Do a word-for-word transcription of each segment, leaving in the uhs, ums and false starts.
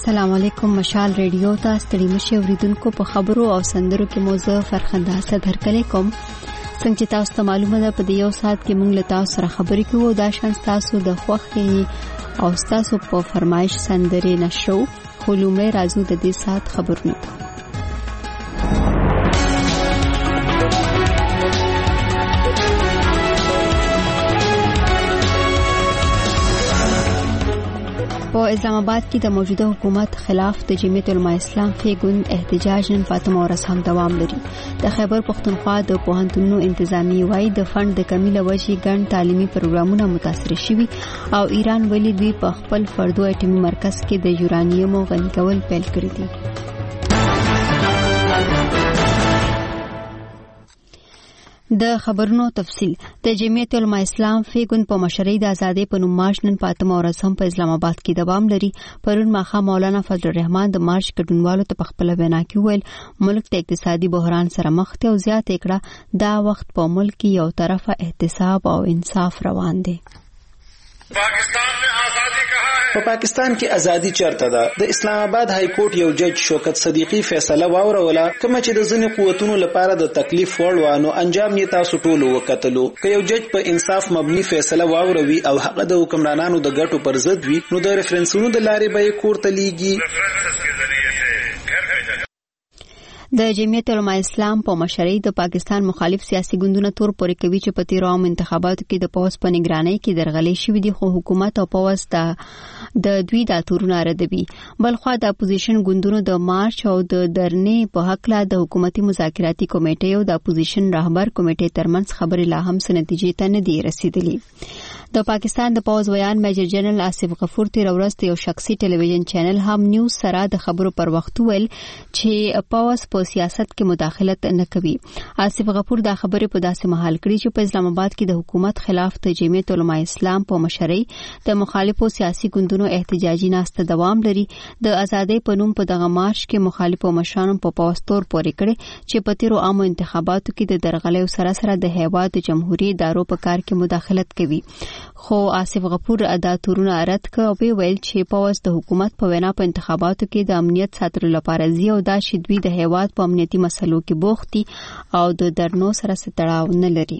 السلام علیکم. مشال ریډیو ته ستړي مشه اوریدونکو په خبرو او سندرو کې موزه فرخنده صدر کلی کوم. څنګه چې تاسو ته معلومه ده په دې یو ساعت کې موږ له تاسو سره خبرې کوو. دا شان تاسو د خوښي او تاسو په فرمایش سندرې نشو. خو لومړی راځو د دې ساعت خبرونه. په اسلام آباد کې د موجوده حکومت خلاف د جمعیت العلماء اسلام فی ګوند احتجاج نن فاطمه ورځ هم دوام لري. د خیبر پښتونخوا د پوهنتونونو انتظامی وايي د فند د کمی له وجې ګڼ تعلیمي پروګرامونه متاثر شوي او ایران ولې دوی په خپل فردو اټومي مرکز کې د یورانیم غني کول پیل کړی دي. د خبرونو تفصیل. د جمعیت العلماء اسلام فی ګوند په مشرۍ د ازادۍ په نوم مارچ نن فاطمه ورځ هم په اسلام آباد کې دوام لري. پرون ماښام مولانا فضل الرحمن د مارچ ګډونوالو ته په خپل وینا کې ویل ملک د اقتصادي بحران سره مخ دی او زیاته کړه دا وخت په ملک کې یو طرفه احتساب او انصاف روان دی. پاکستان میں آزادی کہا ہے. په پاکستان کې ازادي چرته ده. د اسلام آباد های کورټ یو جج شوکت صدیقی فیصله واوروله کوم چې د ځینې قوتونو لپاره د تکلیف وړ وانه انجام یې تاسو ټول وکتلو. که یو جج په انصاف مبني فیصله واوروي او هغه د حکمرانانو د ګټو پر ضد وي نو د ریفرنسونو د لارې به یې کورته لیږي. د جمعیت العلماء اسلام په مشرۍ د پاکستان مخالف سیاسي ګوندونو تور پورې کوي چې په تیرو عام انتخاباتو کې د پوز په نگرانۍ کې درغلې شوې دي خو حکومت او پوز د د دوی د تورونه ردوي. بلخوا د اپوزیشن ګوندونو د مارچ او د درنې په حق لا د حکومتي مذاکراتي کمیټې او د اپوزیشن رهبر کمیټې ترمنځ خبرې لا هم نتیجې ته نه دي رسیدلې. د پاکستان د پوز ویان میجر جنرال آصف غفور تیر ورځ یو شخصي ټلویزیون چینل هم نیوز سره د خبرو پر وخت ویل چې پوز په سیاست کې مداخلت نه کوي. آصف غفور دا خبرې په داسې محل کړي چې په اسلام آباد کې د حکومت خلاف د جمعیت العلماء اسلام په مشرۍ د مخالفو سیاسي ګوندونو احتجاجي ناسته دوام لري. د ازادۍ په نوم په دغه مارچ کې مخالفو مشرانو په پاوستور پورې کړي چې په تیرو عام انتخاباتو کې د درغلۍ سره سره د هیواد د جمهوریت ادارو په کار کې مداخلت کوي. خو آصف غفور ادا تورونه رد کړ او ویل چې پوز د حکومت په وینا په انتخاباتو کې د امنیت ساتلو لپاره زی او دا شدوی د هیواد په امنیتي مسلو کې بوختي او د درنو سره ستړاو نه لري.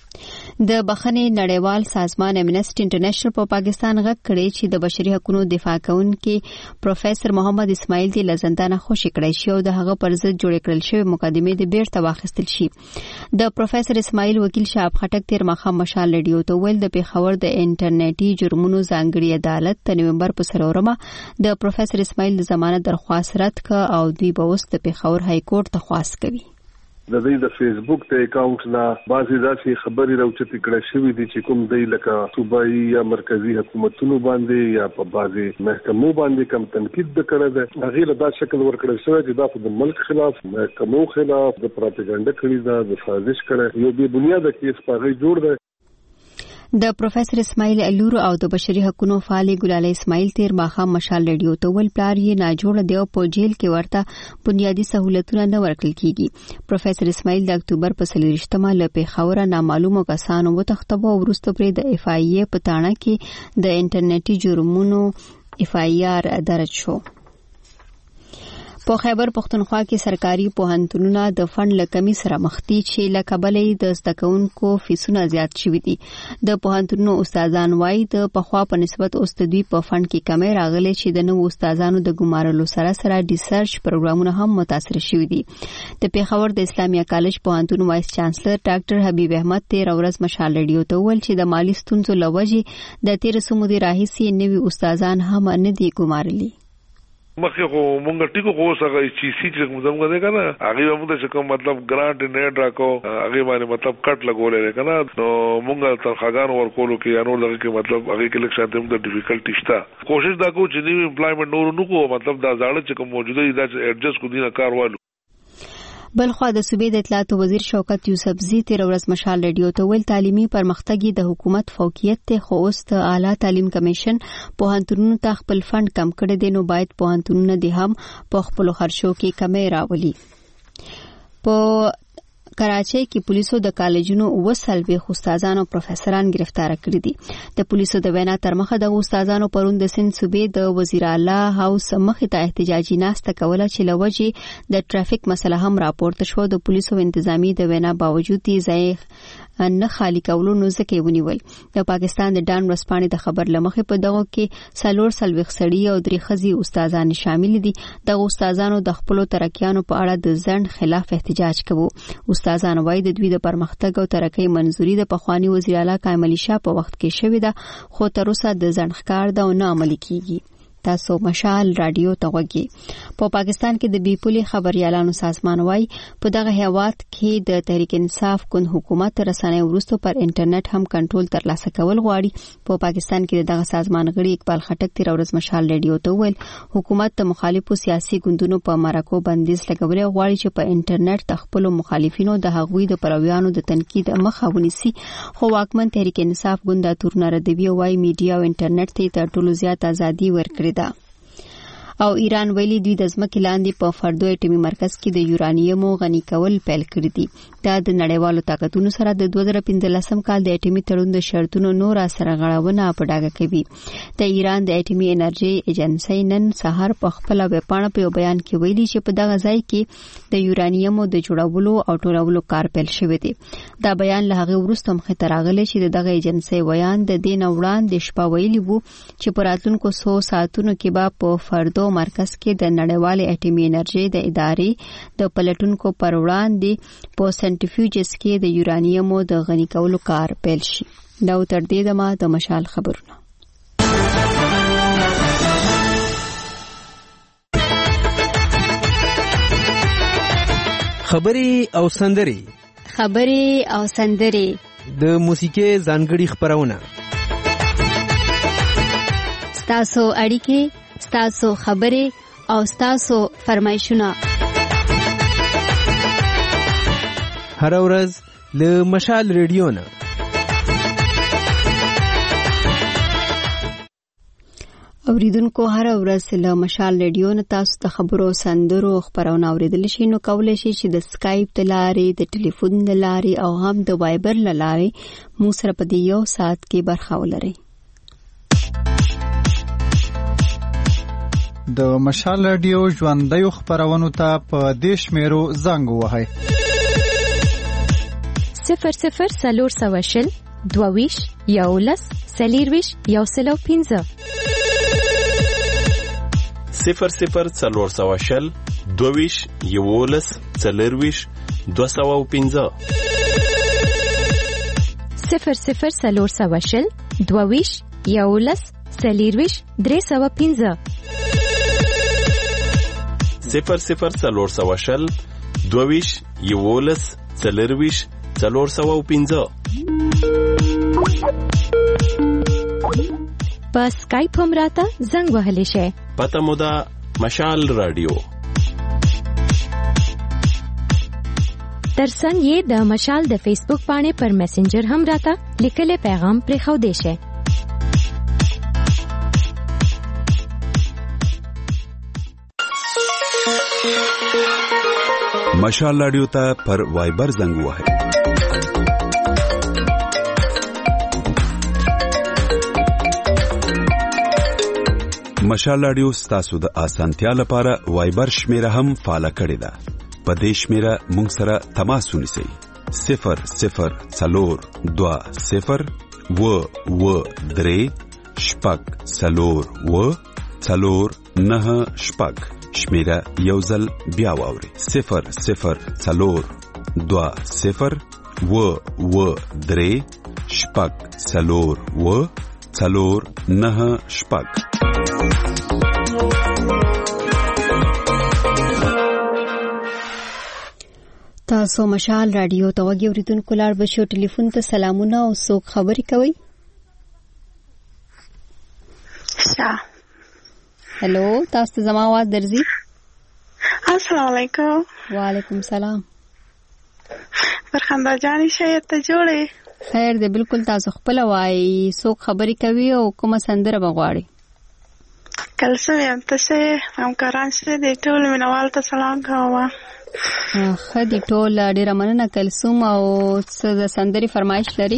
د بخښنې نړیوال سازمان امنسټي انټرنیشنل په پاکستان غږ کړی چې د بشري حقوقو دفاع کوونکي پروفیسور محمد اسماعیل دی له زندانه خوشي کړی شي او د هغه پر ضد جوړ کړل شوی مقدمې د بیرته واخیستل شي. د پروفیسور اسماعیل وکیل شعب خټک تیر ماښام مشال ریډیو ته ویل د پیښور د انټرنیټي جرمونو ځانګړي عدالت د نومبر په څلورمه د پروفیسور اسماعیل د ضمانت درخواست رد کړ او دوی به اوس د پیښور های کورټ ته خواست کوي. د دې د فیسبوک ته اکاونټ نه بعضی داسې خبرې راوچتې کړې شوې دي چې کوم دی لکه صوبایي یا مرکزی حکومتونو باندې یا په بعضی محکمو باندې کم تنقید وکړه ده. هغه له دا شکل ورکړل شوی چې دا په ملک خلاف محکمو خلاف د پروپاګاندا کړی ده د سازش کړي یو بې بنیاده کیس پاغي جوړ ده. د پروفیسور اسماعیل الور او د بشري حقوقو فعال ګلال اسماعیل تیر ماښام مشال ریډیو ته ول پلار یې ناجوړ دی او په جیل کې ورته بنیادی سہولتونه نه ورکړل کیږي. پروفیسور اسماعیل د اکتوبر په څلوېښتمه له پیښور نامعلومو کسانو وتښتاوه او وروسته پرې د اف آی ای په تاڼه کې د انټرنیټي جرمونو اف آی آر درج شو. په خیبر پښتونخوا کې سرکاري پوهنتونونه د فند لکمي سره مخ دي چې لکبلې د زده کوونکو فیسونه زیات شوي دي. د پوهنتونونو استادان وايي د پخوا په نسبت اوس د دوی په فند کې کمی راغلي چې د نوو استادانو د ګمارلو سره سره ریسرچ پروګرامونه هم متاثر شوي دي. د پیښور د اسلامیه کالج پوهنتون وایس چانسلر ډاکټر حبیب احمد تیر ورځ مشال ریډیو ته ویل چې د مالی ستونزو له وجې د تیر څو مودې راهیسې نوي استادان هم نه دي ګمارلي. مخه خو مونږ ټیکو خو سره چې سی چې موږ غوډه کنه هغه موږ څه کوم مطلب ګرانټ نه ډراکو هغه باندې مطلب کټ لګولې کنه نو موږ تنخواګان ورکولو کې انور دغه کې مطلب هغه کې لکه شانته موږ د ډیفیکلټی شته کوشش دا کو چې نیو امپلایمنت نور نو کو مطلب دا ځاړه چې کوم موجوده دا ایڈجسټ کو دینه کار والو. بلخوا د صوبې د اطلاعات وزیر شوکت یوسفزي تیر ورځ مشال ریډیو ته ویل تعلیمي پرمختګ د حکومت فوقیت ته خو اوس د اعلی تعلیم کمیشن پوهنتونونو ته خپل فند کم کړی دی نو باید پوهنتونونه د هم په خپل خرچو کې کمی راولي. په کراچۍ کې پولیسو د کالجونو وسلوي استادان او پروفیسوران گرفتار کړي دي. د پولیسو د وینا تر مخه د استادانو پرون د سند صوبې د وزیر اعلی هاوس مخې ته احتجاجي ناسته کوله چې لوجه د ټرافیک مسله هم راپورته شو. د پولیسو انتظامی د وینا باوجود دي ځای نه خالی کولو نو ځکه ونیول. د پاکستان د ډان ورځپاڼې د خبر لمخې په دغه کې سلور سلويخ سړي او درې خزي استادان شامل دي. د استادانو د خپل ترکیانو په اړه د ځند خلاف احتجاج کوي. استادان وايي د دوی د پرمختګ او ترقۍ منزوري د پخوانی وزیر اعلی کامل علي شاه په وخت کې شوې ده، خو تر اوسه د ځند ښکار ده او نه عملي کیږي. تاسو مشال رادیو ته وګورئ. په پاکستان کې د بیپولي خبريالانو سازمان وايي په دغه هیواد کې د تحریک انصاف کون حکومت رسنۍ ورستو پر انټرنیټ هم کنټرول ترلاسه کول غواړي. په پاکستان کې دغه سازمان غړي اقبال خټک تیر ورځ مشال رادیو ته ویل حکومت د مخالفو سیاسي ګوندونو په مرکو بندیز لګولې غواړي چې په انټرنیټ د خپل مخالفینو د هغوی د پرویانو د تنقید مخه ونیسي. خو واکمن تحریک انصاف ګوند د تورنه ردوی وايي میډیا او انټرنیټ ته تر ټولو زیات ازادي ورکړي ده. او ایران ویلي دوی د ځمکې لاندې په فردو اټومي مرکز کې د یورانیم غني کول پیل کړی دي. دا د نړیوالو طاقتونو سره د دوه زره پنځلسم کال د اټومي تړون د شرطونو نور سره غړاونه په ډاګه کوي. د ایران د اټومي انرژي ایجنسی نن سهار په خپل ویبپاڼه په بیان کې ویلي چې په دغه ځای کې د یورانیم د جوړولو او ټولولو کار پیل شوی دی. دا بیان له هغه وروسته مخې ته راغلی چې دغه ایجنسی ویان د دین وړاندې شپه ویلي وو چې په راتلونکو څو ساعتونو کې به په فردو مرکز کې د نړیوالې اټومي انرژي د ادارې د پلټونکو پر وړاندې په سنټریفیوجز کې د یورانیم د غني کولو کار پیل شي. دا تر دې دمه د مشال خبرونه. خبري او سندري خبري او سندري د موسیقي ځانګړي خبرونه ستاسو اړیکې ستاسو خبرې او ستاسو فرمایشونه هر ورځ له مشال ریډیو نه. اوریدونکو هر ورځ له مشال ریډیو نه تاسو ته خبرو سندرو خبرونه اوریدل شي. نو کولای شي چې د سکایپ د لارې د ټلیفون د لارې او هم د وایبر د لارې مو سره په دې یو ساعت کې برخه ولرئ. د مشال رادیو ژوندۍ خبرونو ته په دیش میرو زنګ وهاي صفر صفر سلور سواشل دوویش یولس سلیرویش یوسلو پینزه صفر صفر سلور سواشل دوویش یولس سلیرویش دوسو پینزه صفر صفر سلور سواشل دوویش یولس سلیرویش درې سوه پینزه صفر صفر سلور سواشل دوویش یولس سلیرویش سلور سوه پینزه. په سکایپ هم راته زنګ وهلی شي. پته مو ده مشال رادیو. ترڅنګ یې د مشال د فیسبوک باندې پر میسنجر هم راته لیکلي پیغام پرې خو دی شي. مشال رادیو ته پر وایبر زنګ وهئ. مشال رادیو ستاسو د اسانتیا لپاره وایبر شمیره هم فعال کړی ده. په دې شمیره مونږ سره تماس ونیسئ. صفر صفر څلور دوه صفر و و درې شپږ څلور و څلور نه شپږ. شمیره یو ځل بیا واورئ. صفر صفر څلور دوه صفر و و درې شپږ څلور و څلور نه شپږ. تاسو مشال رادیو ته وګورئ. اوریدونکو لار بشو ټلیفون ته سلامونه او څوک خبرې کوي؟ شا هلو، تاسو ته زما आवाज درځي؟ السلام علیکم. وعلیکم السلام. فرخنده جانی شاید ته جوړې؟ خیر دی، بالکل. تاسو خپل وایي څوک خبرې کوي او کومه سندره بغواړي؟ کلسم یم تاسې همکاران چې د ټولو مینوالو ته سلام کوم. ښه دي ټول ډېره مننه کلسوم. او څه د سندرې فرمایش لري؟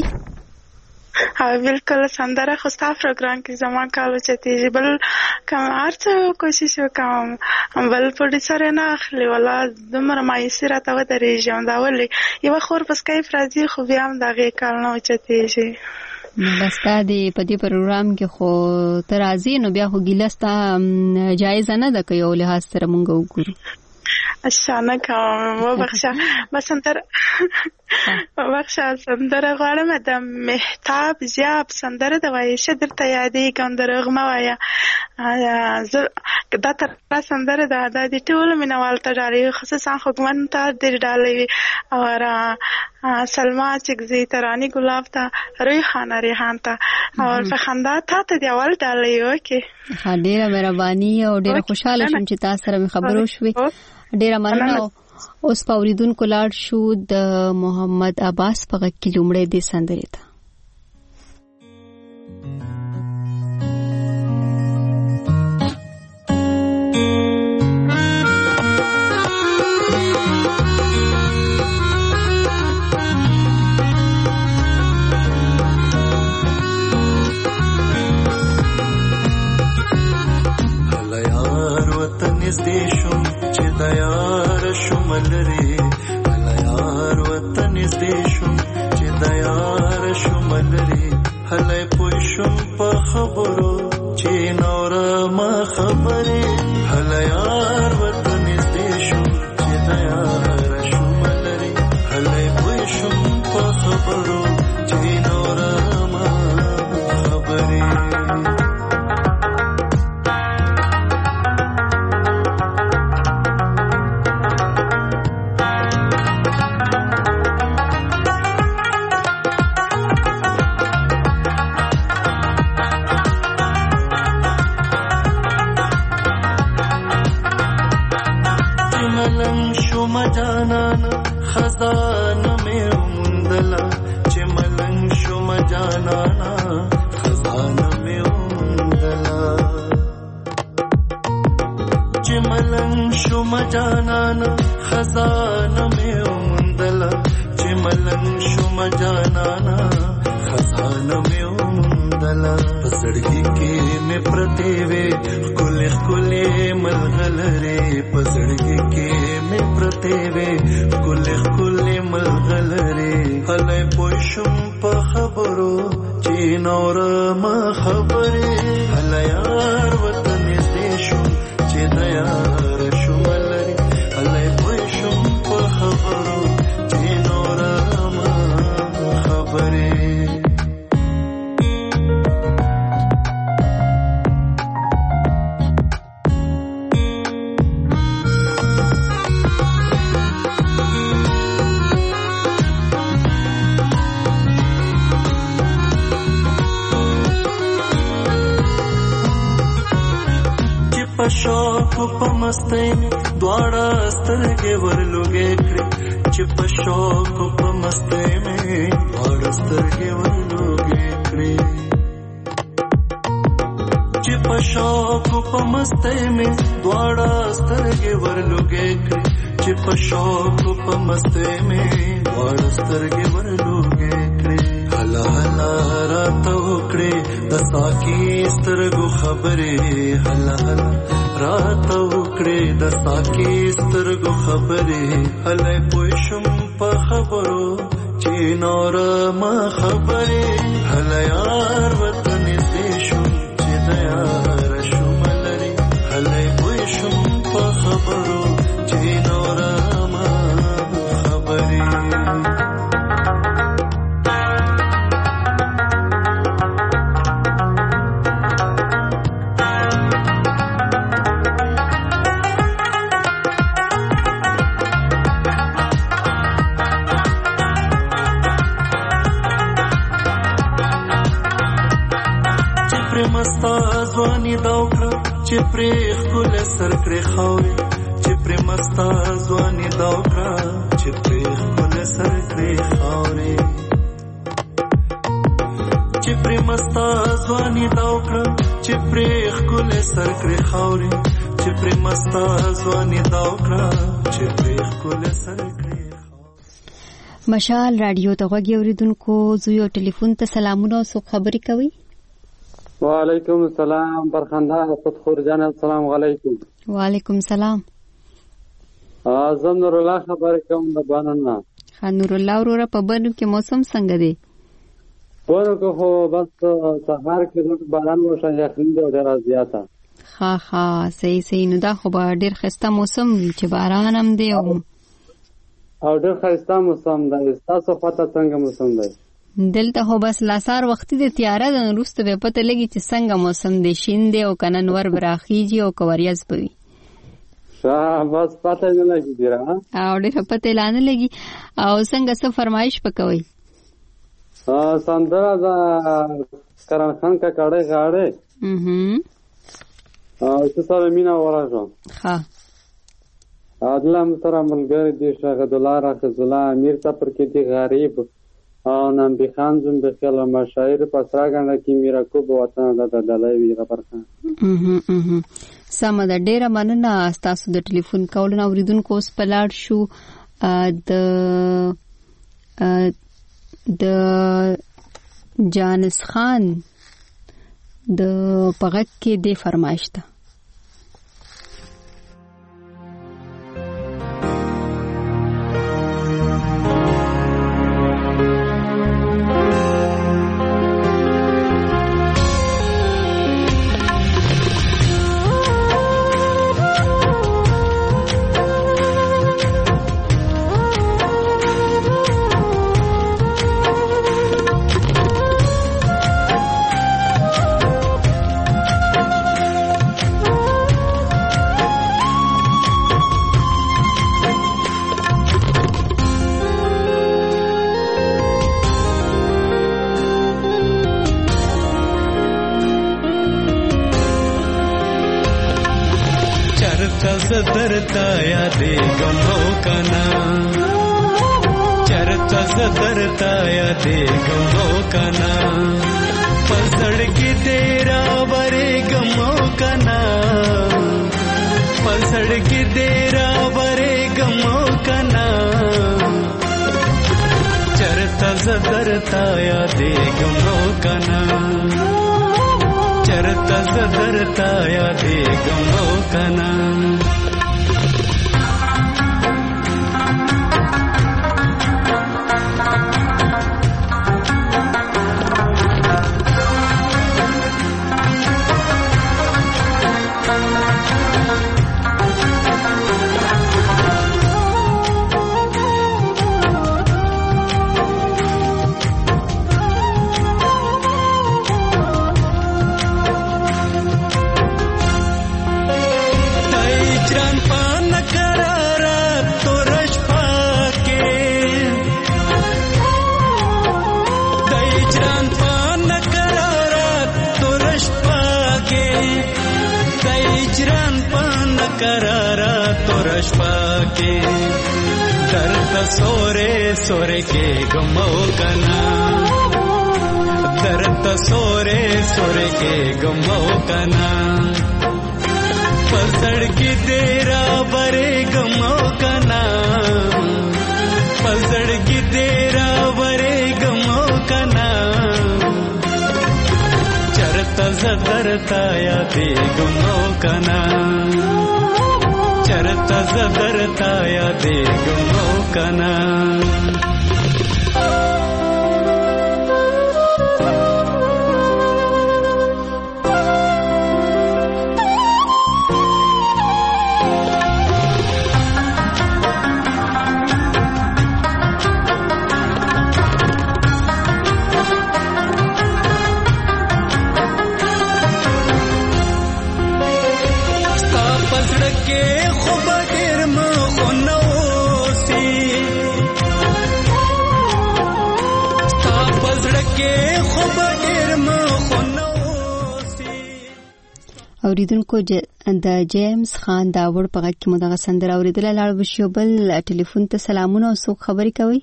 او بالکل سندره خو ستا پروګرام کې زما کال اوچتېږي، بل کوم هر څه کوشش وکړم بل پروډیوسر نه اخلي، ولا دومره مایوسي راته ودرېږي. همدا ولې یوه خور په سکایپ راځي خو بیا هم د هغې کال نه اوچتېږي. بس تا دې په دې پروګرام کې خو ته راځي نو بیا خو ګیله ستا جایزه نه ده که یو لحاظ سره مونږ وګورو. اچھا نه کوم وبخښه. بس سندره وبخښه سندره غواړم د مهتاب ضیاب سندره د وایي ښه درته یادېږم دروغ مه وایه. زه دا تر سندره ده دا د ټولو مینهوالو ته ډالۍ خصوصا خوږمن ته ډېرې ډالۍ وي او سلما چکزي تراني ګلاب ته روی خانه ریحان ته او په خندا تا ته د اول ډالۍ وکړې. ښه ډېره مهرباني او ډېره خوشحاله شوم چې تا سره مې خبرې وشوې. ډېره مننه. اوس په اورېدونکو لاړ شو د محمد عباس په غږ کې لومړی دې سندرې ته. چې چې پرې خکل سر کړې خاورې چې پرې مستا ځواني دا وکړه چې پرې خکل سر کړې. مشال رادیو ته غوږی اوریدونکو زویو ټلیفون ته سلامونه او خبرې کوي. وعلیکم السلام برخنده فتخور جان السلام علیکم. وعلیکم سلام. اعظم نور الله خبرې کوم د باننا. نور الله وروره په بانو کې موسم څنګه دی؟ بانو کې خو بس سهار کې د باران وشا یخني دی ډېر زیاته. ها ها صحیح صحیح نو دا خو به ډېر خسته موسم وي چې باران هم دی او او ډېر خسته موسم دی. تاسو خواته څنګه موسم دی؟ دلته خو بس لاسار وختي د تیاره د وروسته به پته لګي چې څنګه موسم دی، شین دی او که نن ور براخیږي او که وریځ به وي. بس پته نه لګي ډېره او ډېره پته لا نه لګي. او څنګه څه فرمایش به کوئ؟ سندره د کرن خان کا کاړې غاړې او څه سره مینا ورغلم. ها عادلم سره ملګری دی شاهد الله راخذ الله امیر ته پر کې دی غریب او نن به خان زم به خل مشاعر پسرا غنډه کې میرا کو په وطن د دلای وی خبر خان. سم د ډیره مننه تاسو د ټلیفون کول نو اوریدونکو اوس پلاړ شو د د جانس خان د پغک کې د فرمایش ته. درتا یادې ګمو کنا چرتا درتا یادې ګمو کنا پسړګي تیرا بره ګمو کنا پسړګي تیرا بره ګمو کنا چرتا درتا یادې ګمو کنا چرتا درتا یادې ګمو کنا. सोरे सोरे के गमो कना दर्द सोरे सोरे के गमो कना पसड़ की तेरा बरे गमो कना पसड़ की तेरा बरे गमो कना चरता जदरता या दे गमो कना चरता जदरता या दे गमो कना. اوریدونکو د جیمز خان دا وړ په غږ کې مو دغه سندره اوریدله. لاړ بشو بل ټلیفون ته سلامونه او څوک خبرې کوي؟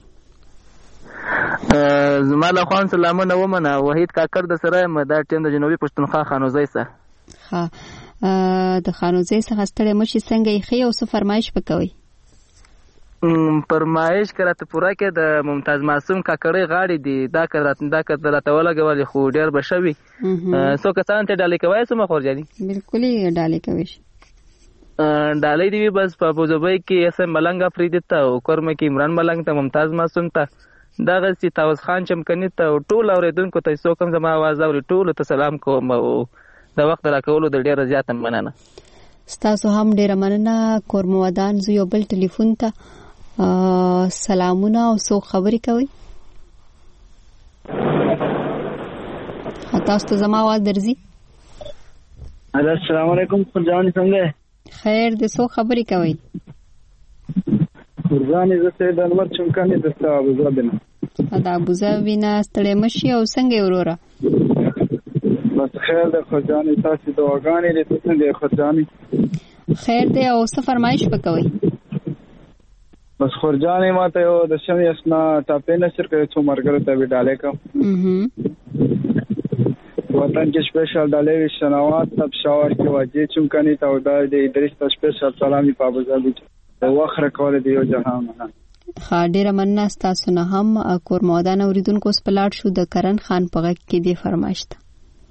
زما له خوا سلامونه ومنه. وحید کاکړ د سره یم دا ټیم د جنوبي پښتونخوا خانوزۍ سره. ها د خانوزي څخه ستړي مشي څنګه یې خي او څه فرمایش وکوي؟ فرمایش کړه ته پورا کې د ممتاز معصوم کاکړې غاړي دي دا کړه دا کړه راته ولګول خو ډیر بشوي سو کسان ته ډالې کوي سم خورجاني بالکل ډالې کوي ډالې دی بس په ابوظبي کې اس ملنګ افریدي ته او کورم کې عمران ملنګ ته ممتاز معصوم ته دا غسی تاوس خان چمکني ته ټول اوریدونکو ته سو کوم زما आवाज اوري ټول ته سلام کوم او د وخت راکولو د ډیره زیاته مننه. ستاسو هم ډیره مننه. کورم ودان زو یو بل ټلیفون ته سلامونه او سو خبرې کوي. تاسو ته زما आवाज درځي؟ السلام علیکم خورجان څنګه؟ خیر دې سو خبرې کوي. خورجان زه سید انور چمکاني د ابوظبي نه. دا ابوظبي نه ستړي مشي او څنګه وروره؟ بس خیر د خورجان تاسو دعاګانې لري څنګه خورجان؟ خیر دې او څه فرمایش وکوي؟ بس خورجان ماته یو د شمې اسنا ټاپې نشر کوي څو مرګره ته وډاله کوم. وطن کې سپیشل ډالې وشنوات تب شاور کې واجی چمکني ته ودا دې ادریس ته سپیشل سلامي په ابوظبي ته واخره کول دی یو جهان. ها ډیره مننه. تاسو نه هم کورمودان اوریدونکو سپلاټ شو د کرن خان په غږ کې دی فرمایش ته.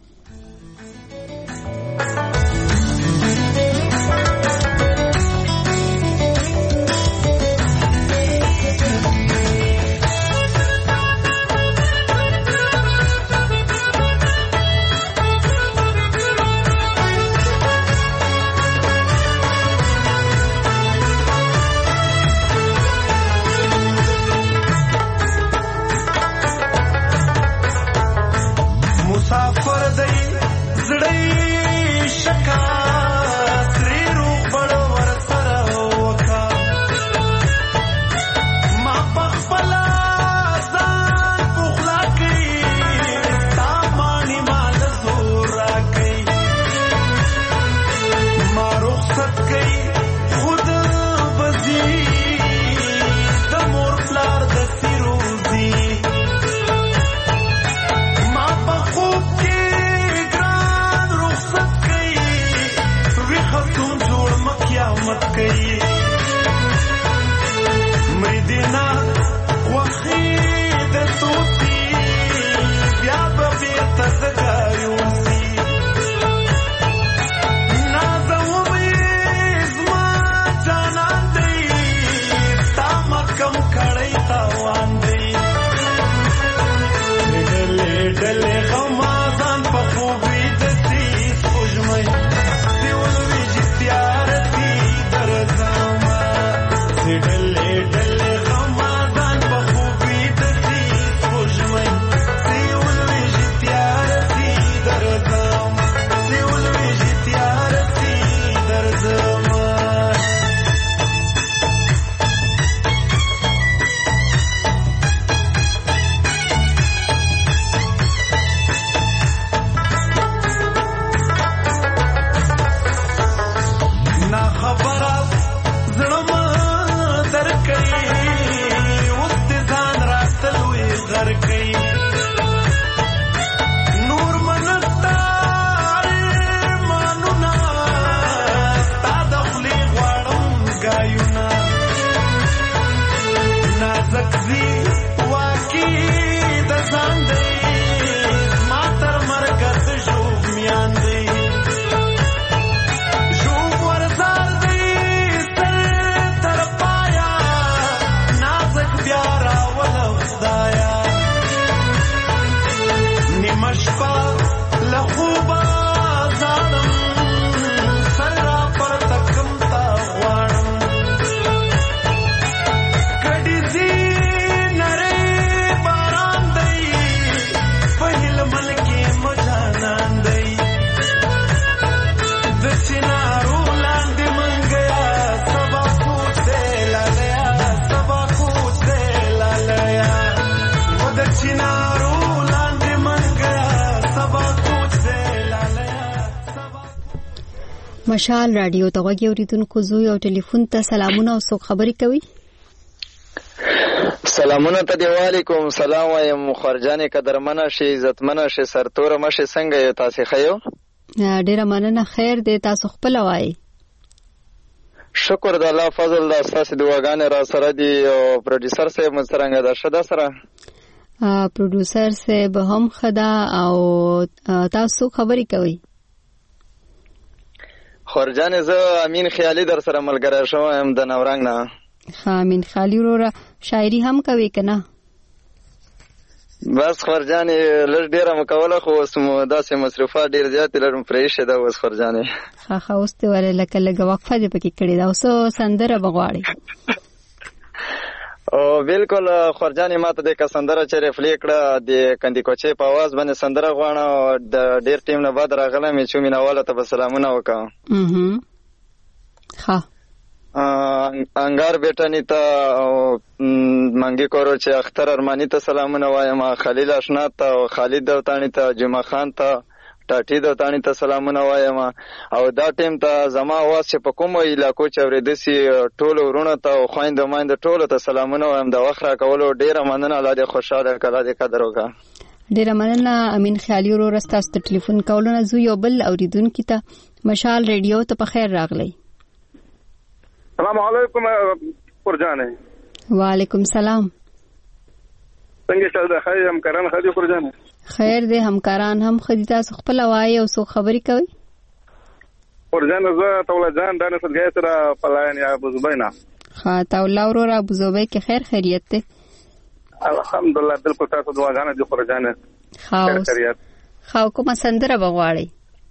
مشال رادیو ته وګورئ اوریدونکو زوی او ټلیفون ته سلامونه او څوک خبرې کوي. سلامونه ته دی وعلیکم سلام وایم خورجانې قدرمنه شي عزتمنه شي سرتوره مشه څنګه یو تاسو خیو ډیره مننه. خیر دی، تاسو خپل وایي. شکر د الله فضل د اساس دعاګانې را سره دي او پروډوسر صاحب مو څنګه ده؟ شدا سره پروډوسر صاحب هم خدا او تاسو خبرې کوي. خورجان زه امین خیالي در سره ملګری شوم د نورنګ نه. ها امین خیالي وروره شاعري هم کوي کنه؟ بس خورجان لږ ډیره مکوله خو اوس مو داسې مصرفات ډیر زیات لرم پرېښې ده اوس خورجان. ښه ښه اوس دې ولې لکه لږه وقفه دې پکې کړې ده. اوس سندره به غواړې؟ او بالکل خورجان ما ته د که سندره چې ریفلی کړه د کندي کوچې په اواز باندې سندره غواړه د ډیر ټیم نه بعد راغلم چې مینهواله ته به سلامونه وکړم. ښه انګار بیٹانی ته منګي کورو چې اختر ارمانی ته سلامونه وایم، خلیل اشنا ته او خالد دوتانی ته، جمعه خان ته، ټاټي دوتانی ته سلامونه وایم او دا ټیم ته زما आवाज چې په کومو علاقو چې اورېدسي ټولو ورونو ته او خویندو مایندو ټولو ته سلامونه وایم. د وخت راکولو ډیره مننه. الله دې خوشحاله کړه، الله دې قدر وکړه. ډیره مننه امین خیالي وروره ستاسو د ټلیفون کولو نه. زه یو بل اوریدونکي ته مشال ریډیو ته په خیر راغلی. السلام علیکم خورجانه. وعلیکم سلام. څنګه چل ده؟ خیر همکاران خدي خورجانه. خیر دې همکاران هم خدي. تاسو خپل وایي او څو خبرې کوي؟ خورجانه زه توله جان دانه سره سره پلاین یا ابوزبینا. ها توله وروره ابوزبی کې خیر خیریت ده؟ الحمدلله بالکل. تاسو دعاګانې دي خورجانه. خیر خیریت. خو کومه سندره بغواړي؟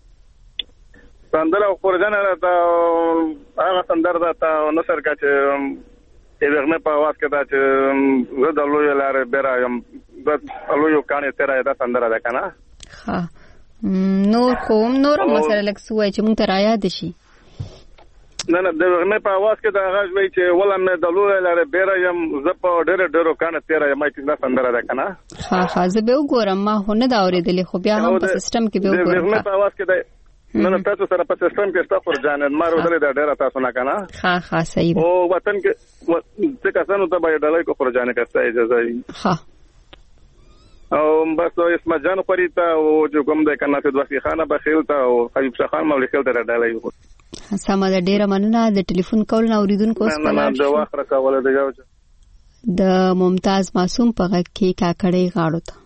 سندره خورجانه دا هغه سندره ده ته نصر کا چې ایغنه په واس کې دا چې زه د لوی لارې بیره یم د لوی کانې تیرا دا سندره ده کنه. ها نور کوم نور مسله لک سوای چې مونږ ته را یاد شي. نه نه د ایغنه په واس کې دا غږ وی چې ولا مې د لوی لارې بیره یم زه په ډېر ډېر کانې تیرا یم چې دا سندره ده کنه. ها ها زه به وګورم، ما هونه دا اورېدلې خو بیا هم په سیستم کې به وګورم. د ایغنه په واس کې دا نه نه تاسو سره په سیستم کې تاسو ورځانه ما ورته دا ډېر تاسو نه کنه. ها ها صحیح. او وطن کې څه کسانو ته به ډالۍ کو ورځانه کسته اجازه ای. ها او بس اسمه جان خریدا او جو کوم د کنه ته دوسی خانه بخیل ته او حبیب شاه خان مولوی خل ته ډالۍ کو. سم د ډېر مننه. د ټلیفون کول نو اوریدونکو اوس په لار د واخره کوله دی د ممتاز معصوم په غږ کې کاکړې غاړو ته.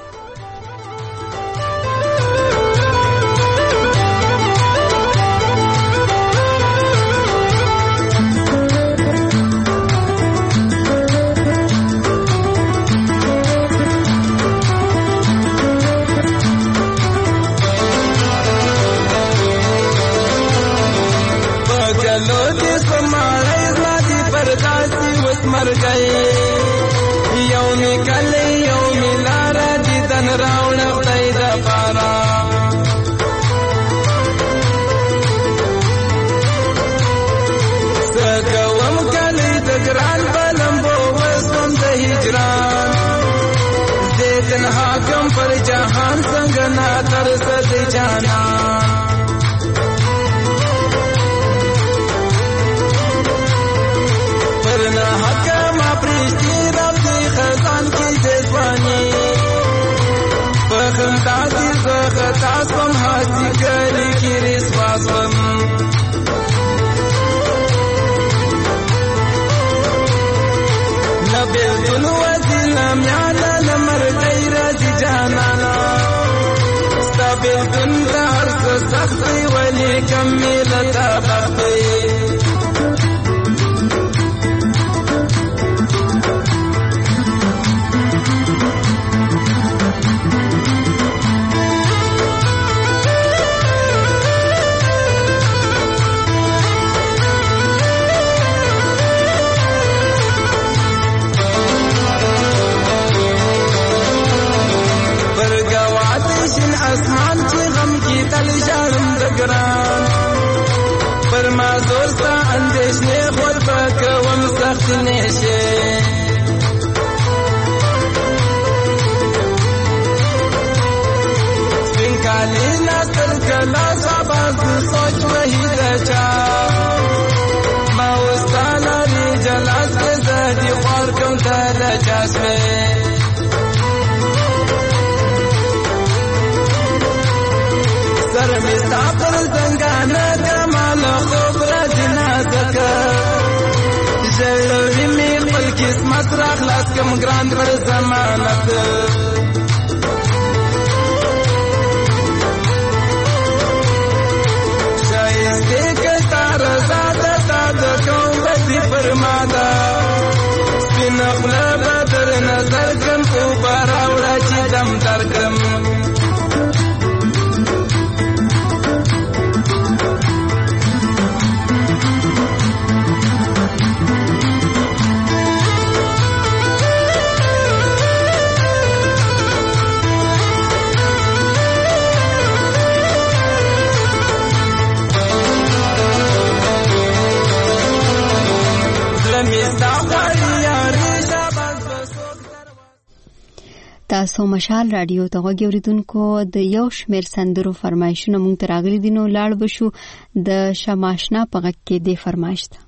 जहान संग ना कर सद जाना पर ना हक मा प्रिष्टि रब्दी खजान की जवानी पखम दादी जखता सम हासी कली की रिस्वासम नबिल दुनु वजिलम याना नमर गैरा جانانا استقبل كنت عرض سخطي ولي كمل تابقي आसमान की गम की तल जान दगरान पर मा दोस्ता अंदेश ने खुद बक वम सख्त नेशे फिन काली नसर कला साबाज सोच वही दचा मा उस्ताना री जलास के जदी ख्वार कम तल जासमे सर में زحمت را خلاص کم ګران پر ضمانت شایسته کتا رضا دتا د کوم بدی فرمادا سپین خپل بدر نظر کم او براوړه چې دم درکم تاسو مشال رادیو ته غوږی اوریدونکو د یو شمیر سندرو فرمایشونه مونږ ته راغلي دي نو لاړ بشو د شماشنا په غږ کې د فرمایش ته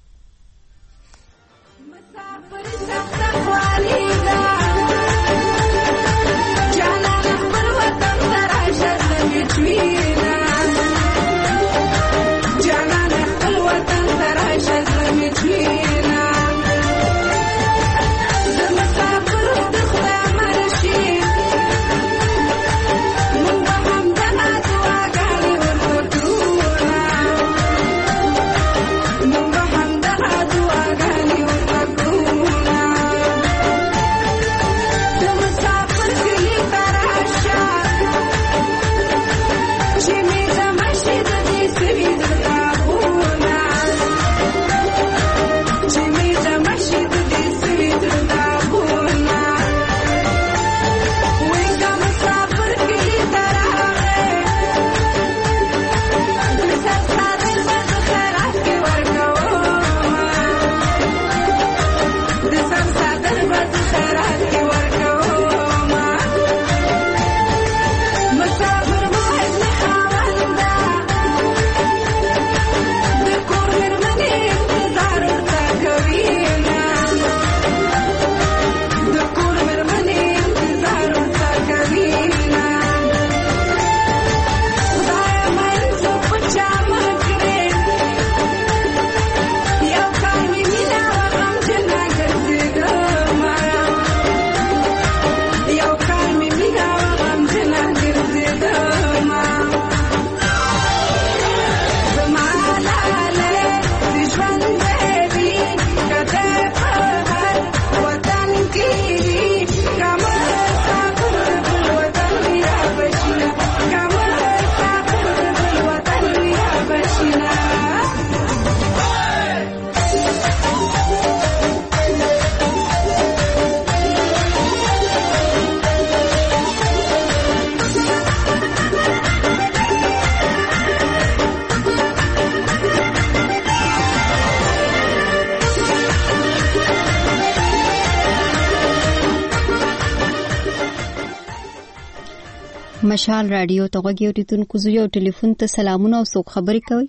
مشال رادیو ته غوږی اوریدونکو زه یو ټلیفون ته سلامونه او څوک خبرې کوي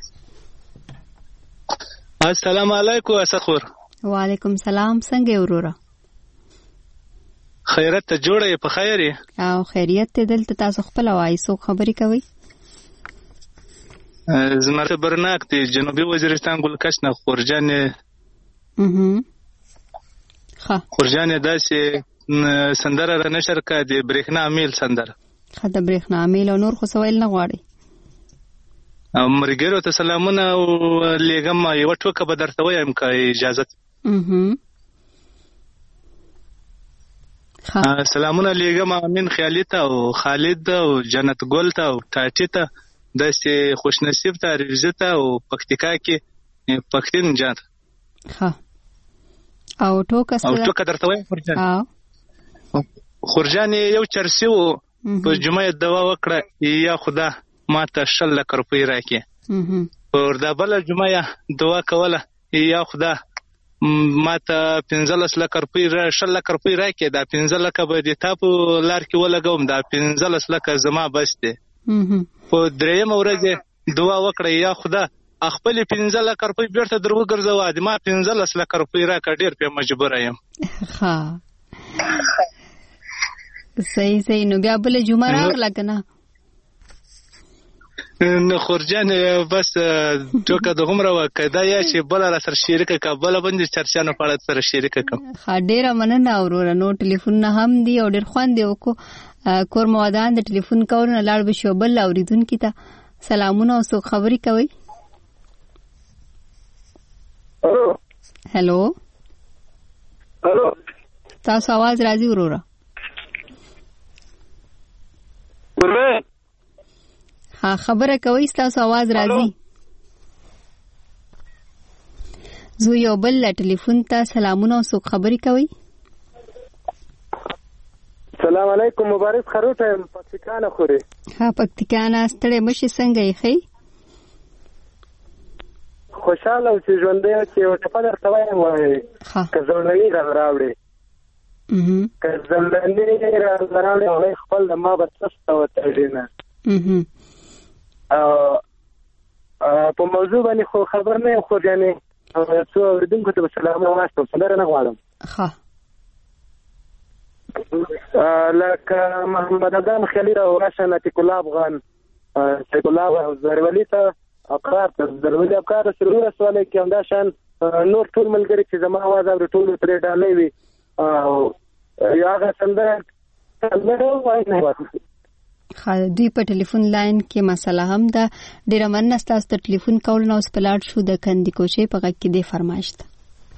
السلام علیکم اسخور وعلیکم سلام څنګه وروره خیرت ته جوړه په خیر او خیریت ته دلته تاسو خپل وای څوک خبرې کوي زمره برناک ته جنوبي وزیرستان ګلکش نه خورجان اها ها خورجان داسې سندره را نشر کا د برېښنا میل سندره خدای برېښنا میل نور خو سوال نه غواړي مرګرو ته سلامونه لګم یو ټوکه به درته وایم که اجازه اها سلامونه لګم امین خیالي ته او خالد او جنت ګل ته او ټاټي ته داسې خوش نصیب ته ریزه ته او پکتیکا کې پښتون جات ها او ټوکه او ټوکه درته وایم خورجان خورجان یو چرسی وو په جمعه دوا وکړه یا خدا ما ته شل لک روپۍ راکې پر دا بل جمعه دوا کوله یا خدا ما ته پنځلس لک روپۍ را شل لک روپۍ راکې دا پنځه لک به د تا په لار کې ولګوم دا پنځلس لک زما بس دی په درېیمه ورځ دوا وکړه یا خدا خپل پنځه لک روپۍ بیرته در وګرځوه د ما پنځلس لک روپۍ راکړه ډېر پې مجبوره یم ها صحیح صحیح نو بیا بل جمعه راغله کنه نو خورجان بس ټوکه د عمره وکړه یا چې بل را سره شریک کا بل باندې چرچا نه پړت سره شریک کوم. ها ډیره مننه اورور نو ټلیفون نه هم دی او ډیر خوان دی وکړو کور موادان د ټلیفون کول نه لاړ بشو بل اوریدونکو ته سلامونه او سو خبري کوي. هلو هلو تاسو आवाज راځي وروره. ورته ها خبره کوي تاسو आवाज راځي. زو یو بل ټلیفون ته سلامونه او سو خبري کوي. السلام علیکم مبارک خروټه پکتیکانه خوري. ها پکتیکانه ستړي مشي څنګه یې خي؟ خوشاله او چې ژوندې چې او په درته وایم وای که زولنی راوړي اها که زولنی راوړي او خپل د ما بسسته وتړینه اها او په موضوع باندې خو خبر نه خو یعنی څو اوریدونکو ته سلام واسطه سره نه غواړم. ها لکه محمد ادم خلیل او راشن عتیق الله افغان عتیق الله او زرولی ته اقرار ته زرولی اقرار سره سوال کې هم دا شان نور ټول ملګری چې زما आवाज او ټول پرې ډالې وي او یاغه څنګه څنګه وای نه خا دوی په ټلیفون لاین کې مسله هم ده. ډیره مننه ستاسو د ټلیفون کول نو سپلاټ شو د کندي کوچې په غږ کې د فرمایش ده.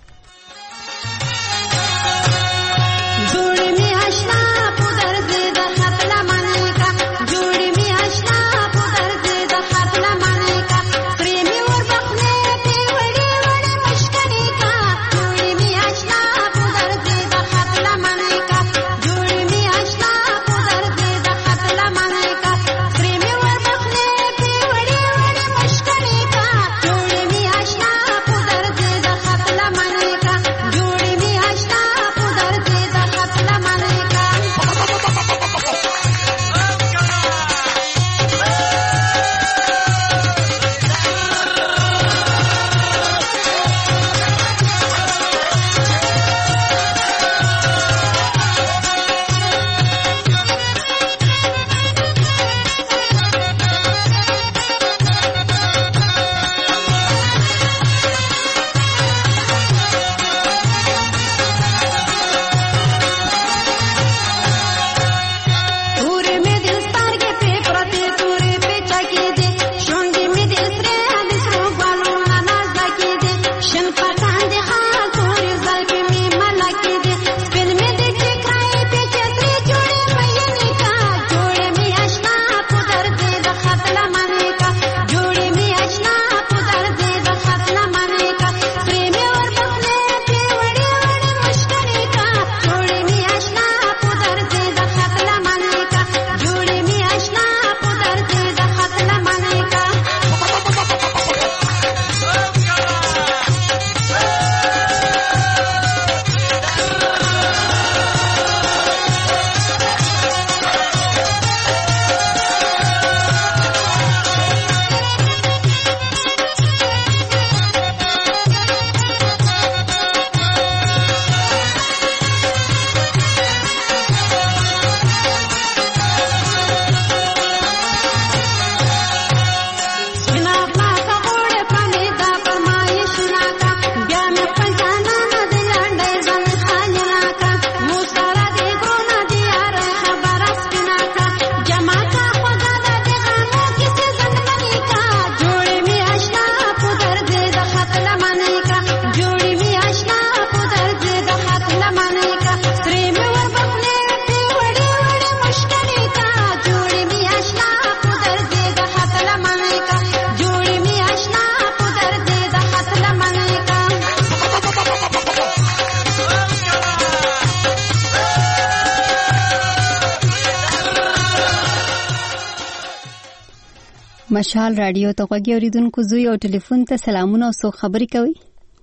مشال رادیو ته غوږی اوریدونکو زوی او ټلیفون ته سلامونه او سو خبري کوي.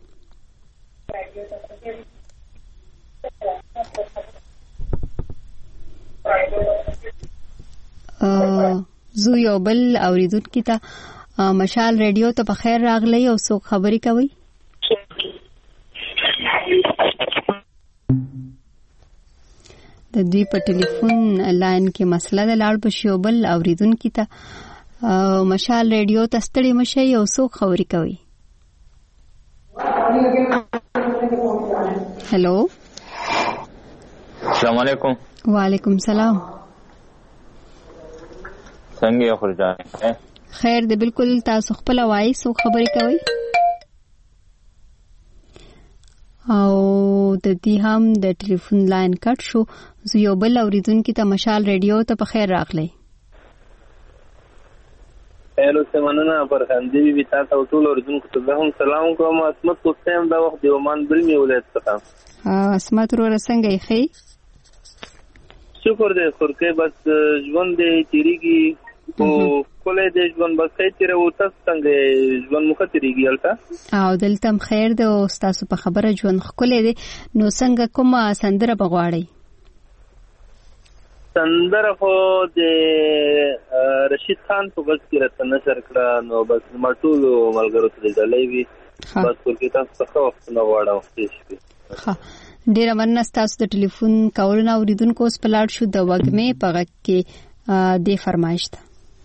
زوی او بل اوریدونکو ته مشال رادیو ته په خیر راغلی او سو خبري کوي. د دوی په ټلیفون لاین کې مسله د لاړ په شوبل اوریدونکو ته مشال ریډیو ته ستړي مشي او څوک خبرې کوي. هلو السلام علیکم. وعلیکم السلام. څنګه یې خورجان؟ خیر دی بالکل. تاسو خپل وایي څوک خبرې کوي او د دې هم د ټلیفون لاین کټ شو. زه یو بل اوریدونکو ته مشال ریډیو ته په خیر راغلی. هلو سمانونه پر خندې وی تاسو ټول اوریدونکو ته هم سلام کوم. اسمت کوستم دا وخت دی ومان بل می ولایت څخه. اسمت ورو څنګه یې خې؟ شکر دې خورکې بس ژوند دې تیریږي او کولې دې ژوند بس هي تیر او تاسو څنګه ژوند مخ تیریږي البته او دلته خیر دې او تاسو په خبره ژوند خولې دې نو څنګه کومه سندره بغواړي؟ سندره خو د رشید خان په بس کې راته نشر کړه نو بس مټول ملګرو ته دلې وی بس ورته تاسو څه وخت نو واړه وخت شي. ها ډیر مننه تاسو د ټلیفون کولونه اوریدونکو سپلاټ شو د وګمې په غږ کې د فرمایش ته.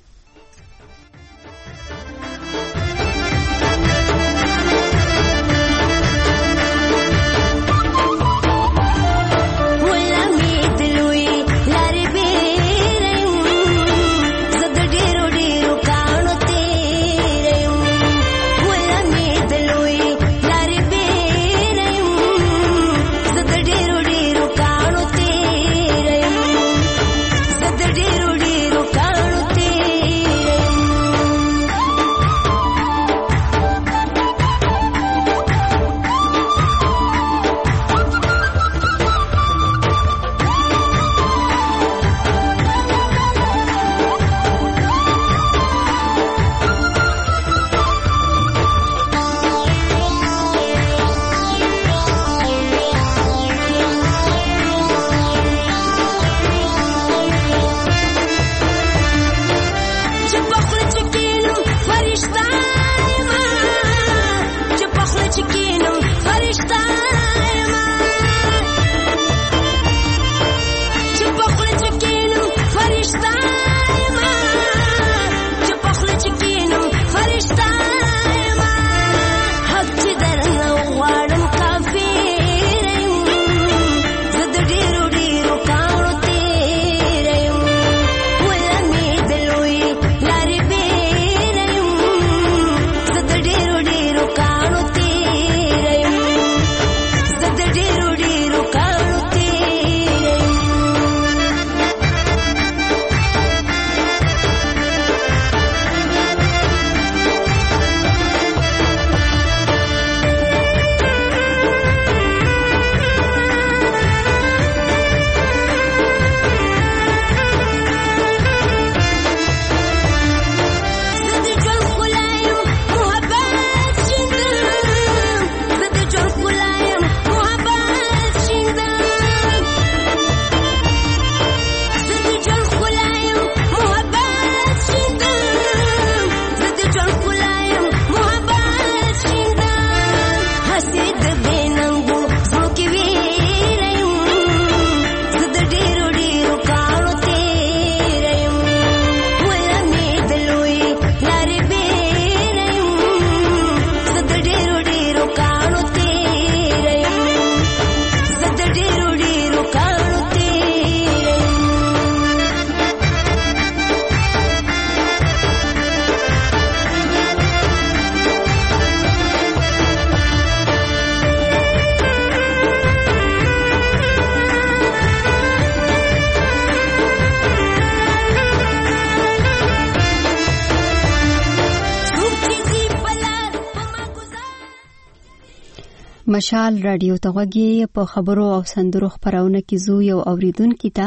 مشال رادیو ته وګورئ. په خبرو او سندرو خبرونه کې زو یو اوریدونکو ته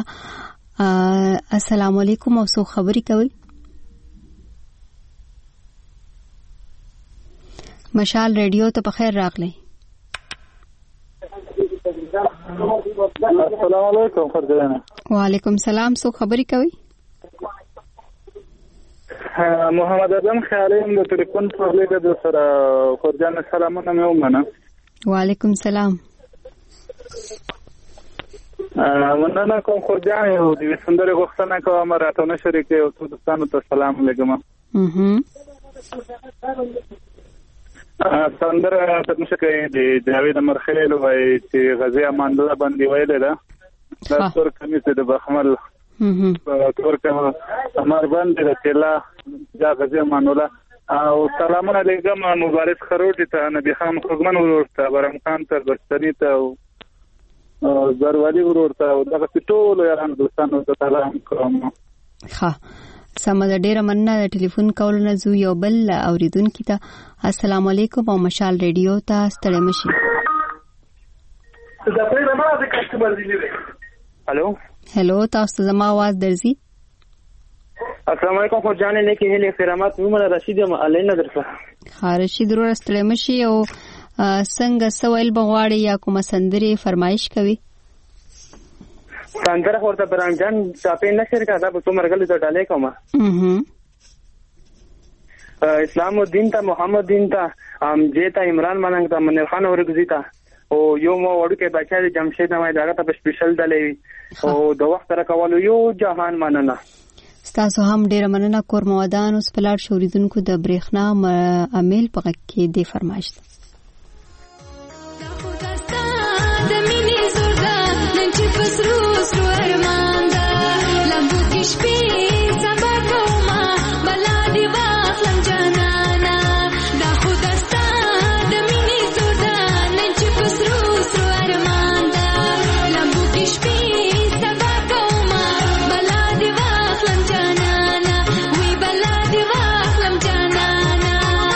السلام علیکم او سو خبري کوي. مشال رادیو ته په خیر راغلی. السلام علیکم فرزانه. وعلیکم السلام. سو خبري کوي. محمد اعظم خیالیم د ټلیفون په لګه د سره فرزانه سلامونه مې ومنه. وعلیکم السلام. مننه کوم فرزانه او د سندره غوښتنه کوم راته نشری کې او دوستانو ته سلام لګم. سندره د موسیقي د جاوید مرخیل وای چې غزي امان الله باندې ویل ده د تور کمیته د بخمل تور کما امر باندې د تلا دا غزي امان الله او سلامونه علیکم مبارک خروټی ته نبی خان خدمن ورورته برم خان ته بستنی ته زروالي ورورته دغه ټول یاران دوستانو ته سلام کوم. ها سمه ده ډیره مننه د ټلیفون کول نه زو یو بل اوریدونکو ته السلام علیکم او مشال ریډیو ته ستړي مشي. هلو هلو تاسو زما आवाज درځي؟ السلام علیکم خو جانې نه کې هلي کرامات موږ رشید علینا درته. ها رشید ورور ستړي مشي او څنګه سوال بغواړي یا کوم سندري فرمایش کوي؟ سندره ورته برانجان چاپې نشر کړه په څومره غلې ته ډالې کومه. اسلام الدین ته محمد دین ته ام جیتا عمران ماننګ ته منیر خان ورګزی ته او یو مو وړو کې بچا جمشید ما دغه ته سپیشل ډالې او د وخت را کولو یو جهان مننه. تاسو هم ډیره مننه کور موادان اوس پلاټ شوریدونکو د برېښنا امیل په کې دی فرمایش. Sru sru armanda lambu kishpi sabakoma baladi waqlam janana da khudasta da mini suda nanchi sru sru armanda lambu kishpi sabakoma baladi waqlam janana wi baladi waqlam janana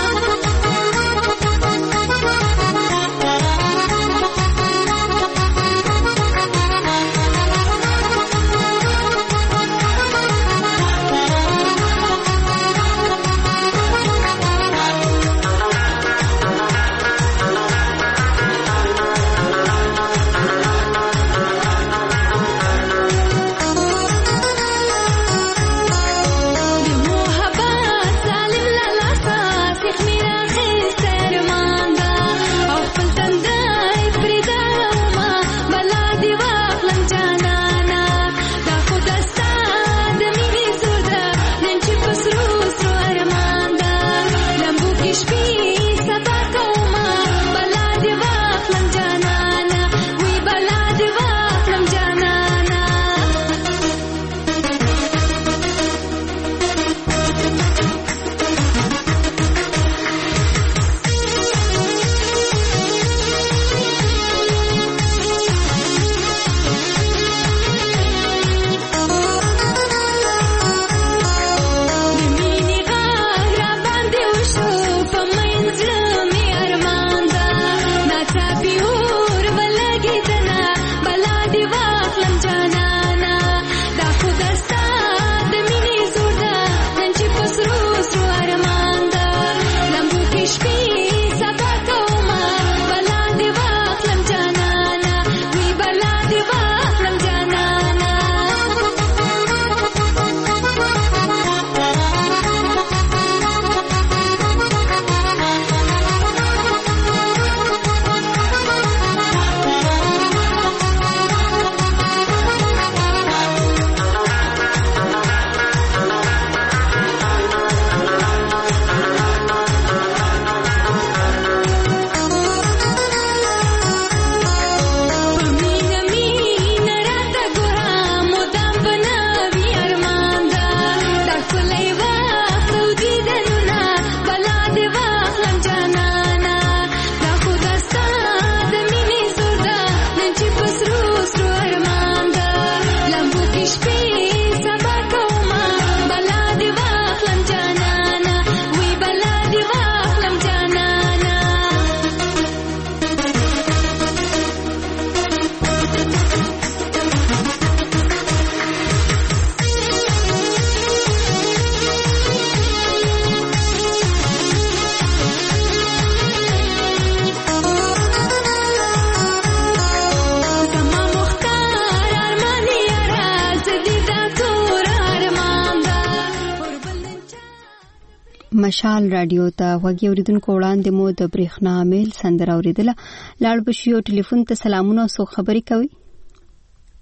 مشال رادیو ته وګي اوریدونکو وړاندې مو د برېښنا میل سندره اوریدله. لاړ بشو ټلیفون ته سلامونه او خبري کوي.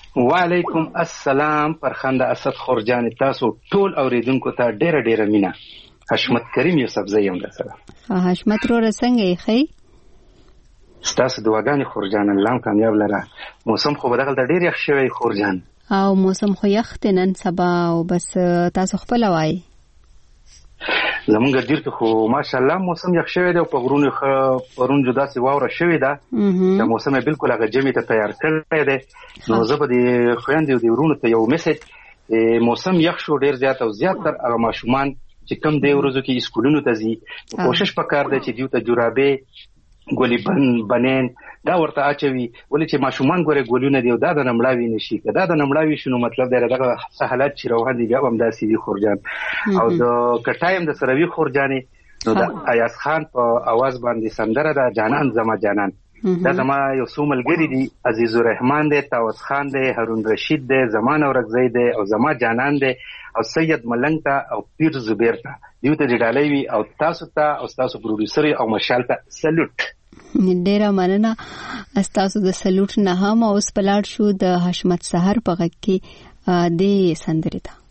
وعلیکم السلام فرخنده اسد خورجان تاسو ټول اوریدونکو ته ډیره ډیره مینا. حشمت کریم یوسف زیم در سره. حشمت رو رسنګ یې خی ستاسو دعاګانې خورجان الله کامیاب لره. موسم خو بدل ته ډیر یخ شوی خورجان. او موسم خو یخ نن سبا او بس تاسو خپل وای. زمونږ ډیر خو ماشاءالله موسم یخ شوی دی او په غرونو خ پرون جدا سی واوره شوی ده. دا موسم بالکل هغه جمی ته تیار کړی دی. نو زه به د خويندې د ورونو ته یو میسج موسم یخ شو ډیر زیات او زیات تر هغه ماشومان چې کم دی ورځو کې اسکولونو ته ځي کوشش وکړ دی چې دیو ته جورابې ګولې بن بنین دا ورته اچوي ولې چې ماشومان ګوره ګولونه دی او دا د نمړاوي نشي کدا د نمړاوي شنو مطلب دی دغه سہالات چې روان دي بیا هم داسې دي خورجان. او د کټایم د سروي خورجانې نو د ایاز خان په आवाज باندې سندره ده جانان زما جانان. دا زما یو څو ملګری دي عزیز الرحمن دی تاوس خان دی هارون رشید دی زمان اورکزی دی او زما جانان دی او سید ملنګ ته او پیر زبیر ته دیو ته ډالۍ وي او تاسو ته او تاسو پروډوسر او مشال ته سلوټ. ډیره مننه تاسو د سلوټ نه هم اوس پلاټ شو د حشمت سحر په غږ کې د سندرې ته.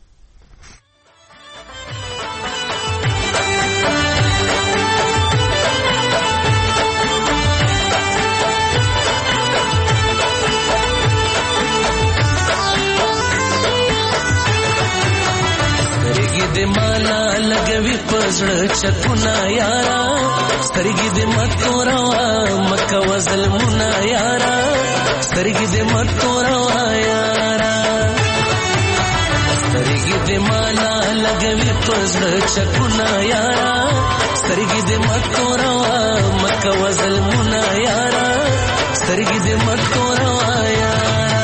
د مالا لګوي پزړه چکونه یارا سترګې د متورا مکه وزلمونه یارا سترګې د متورا یارا سترګې د مالا لګوي پزړه چکونه یارا سترګې د متورا مکه وزلمونه یارا سترګې د متورا یارا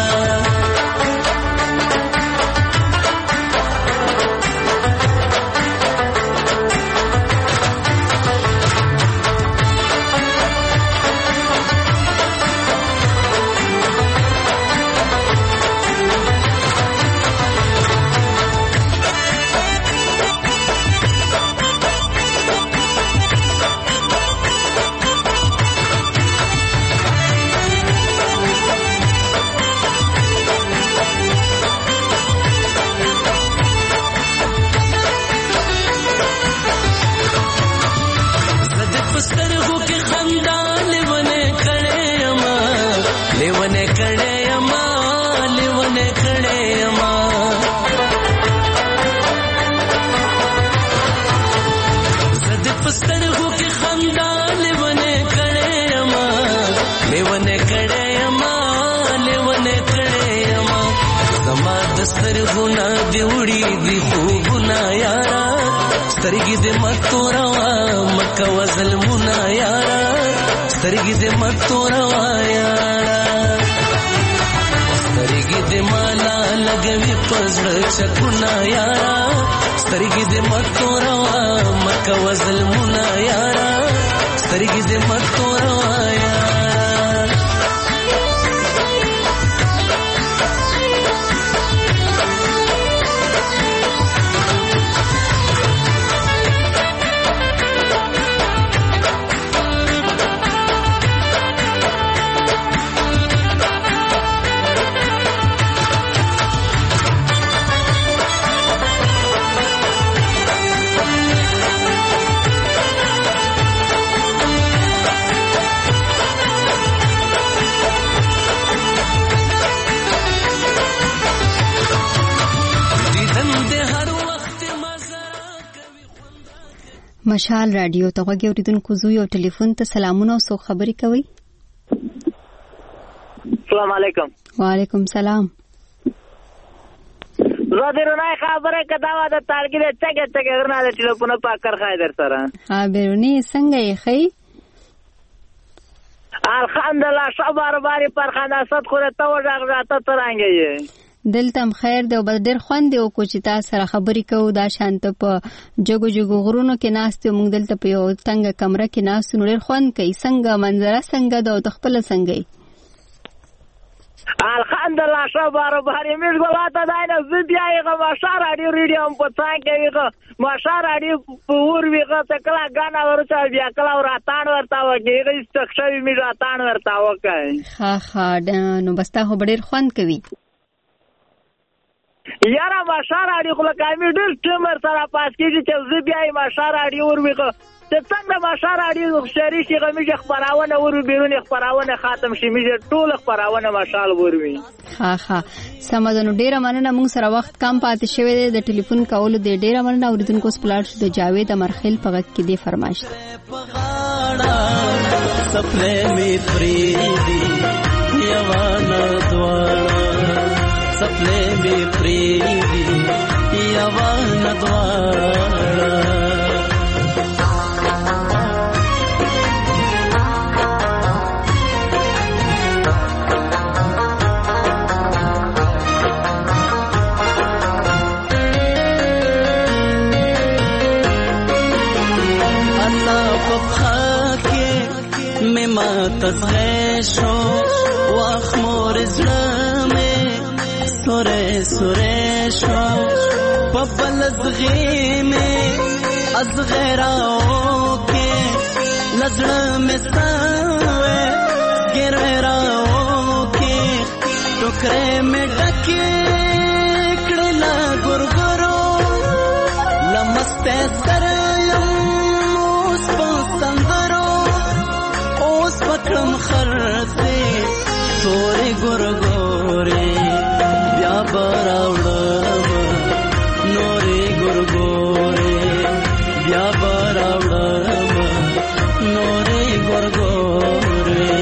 سترګونه دی وړي دی خوبونه یارا سترګې دې متورا مکه وزلمونه یارا سترګې دې متورا یارا سترګې دې مالا لګوي پزړه چکونه یارا سترګې دې متورا مکه وزلمونه یارا سترګې دې متورا یارا مشال رادیو ته غوږی اوریدونکو زوی او ټلیفون ته سلامونه او سو خبري کوي. السلام علیکم. وعلیکم سلام. زادرونه خبره کدا و د تارګي د چګه چګه غرنا د ټلیفون په کار خای در سره. ها بیرونی څنګه یې خی؟ الحمدلله صبر باري پر خندا صد خو ته وځه راته ترانګي. دلته خیر دی او بل ډیر خوند او کو چې تاسو سره خبرې کوو دا شانت په جګو جګو غرونو کې ناست موږ دلته په یو څنګه کمره کې ناست نو ډیر خوند کوي. څنګه منظره څنګه د خپل څنګه الحمدلله ښه باربارې مې ګولاته دی نه زه بیا هغه ماښه راډیو ریډیو هم په څنګ کې هغه ماښه راډیو په اور وي هغه ته کله ګانا ورته بیا کله راتاڼ ورته وکړي هغه سټک شوي مې راتاڼ ورته وکړي ښه ښه نو بس تا خو به ډېر خوند کوي یاره ماښه راډیو خو لکه مې ډېر ټیم ورسره پاس کېږي چې زه بیا یې ماښه راډیو ور وي چې څنګه ماښه راډیو شری شي هغه مې خپرونه ور وي بیرون خپرونه ختم شي مې ټول خپرونه ماشال ور وي ها ها سمه ده نو ډیره مننه موږ سره وخت کم پاتې شوی دی د ټلیفون کولو د ډیره مننه اوریدونکو سپلاټ د جاوید امرخیل په غږ کې دی فرمایش سپلې می پریدي یوانا دواړه سپلې می پریدي یوانا دواړه تزغشو واخمور زلمه سوره سوره شو پبل زغیمه از غیراو کې لزړه مستوي ګرراو کې ټوکره مې ډکه کړه ګورګورو لمسته سره اوس پستندرو اوس پکړم خرته تورې ګورګورې بیا براوړم نورې ګورګورې بیا براوړم نورې ګورګورې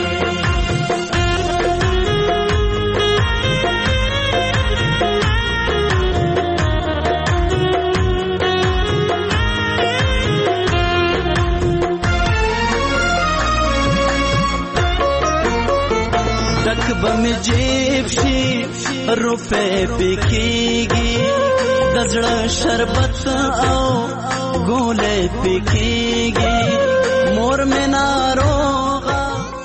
بم جیب شي روپے پکېږي د زړه شربت او ګولې پکېږي مور مې ناروغه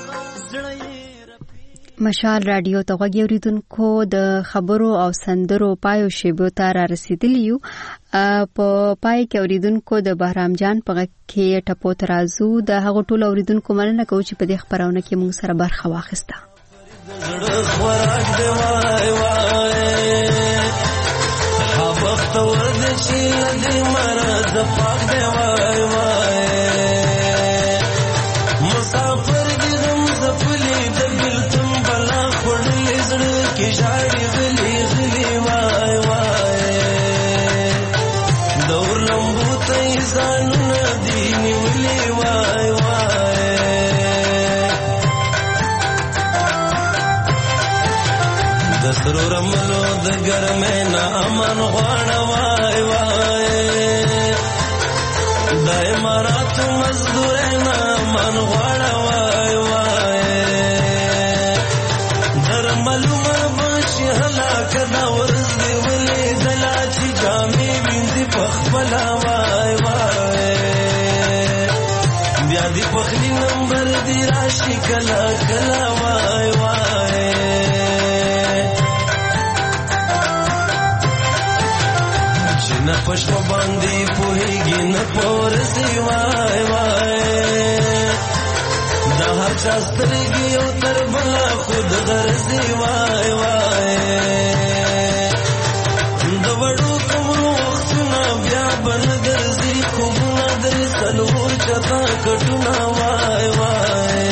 مشال رادیو ته غوږی اوریدونکو د خبرو او سندرو پایو شیبو ته را رسیدلی یو په پای کې اوریدونکو د بهرام جان په غږ کې ټپو ترازو د هغو ټولو اوریدونکو مننه کوم چې په دې خبرونه کې موږ سره برخه واخیسته خوراک دی وای وای حبخت ورد شي لدی مرز پاک دی وای وای مسافر دی غم زفلی د بلتم بلا خړلې زړه کې ژاړي غلي غلي وای وای دور لمبو ته ځان ندی نیولې وای وای سرو رملو د ګرمه نه امن غواړه وای وای د امارات مزدور نه امن غواړه وای وای در معلومه بشي هلاک دا ورځ دی ولې دلا چې جامې وینځي په خپل وای وای بیا دې په خلی نمبر دی راشي کلا کلا وای وای نه پښو باندې پوهیږي نه پورسي وای وای دا هر چا سترګي او تر بلا خود غرزي وای وای دا وړو کوم وختونه بیا بل ګرځي کومه در سلور چتا کټونه وای وای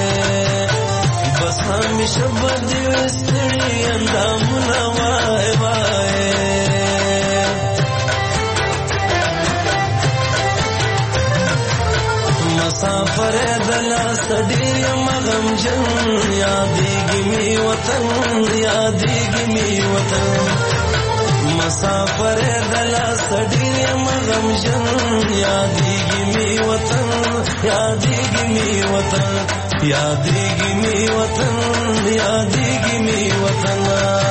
بس همیشه باندې وستړي اندامونه وای وای مسافر دلا سډیر مغم جن یادېږي می وطن یادېږي می وطن مسافر دلا سډیر مغم جن یادېږي می وطن یادېږي می وطن یادېږي می وطن یادېږي می وطن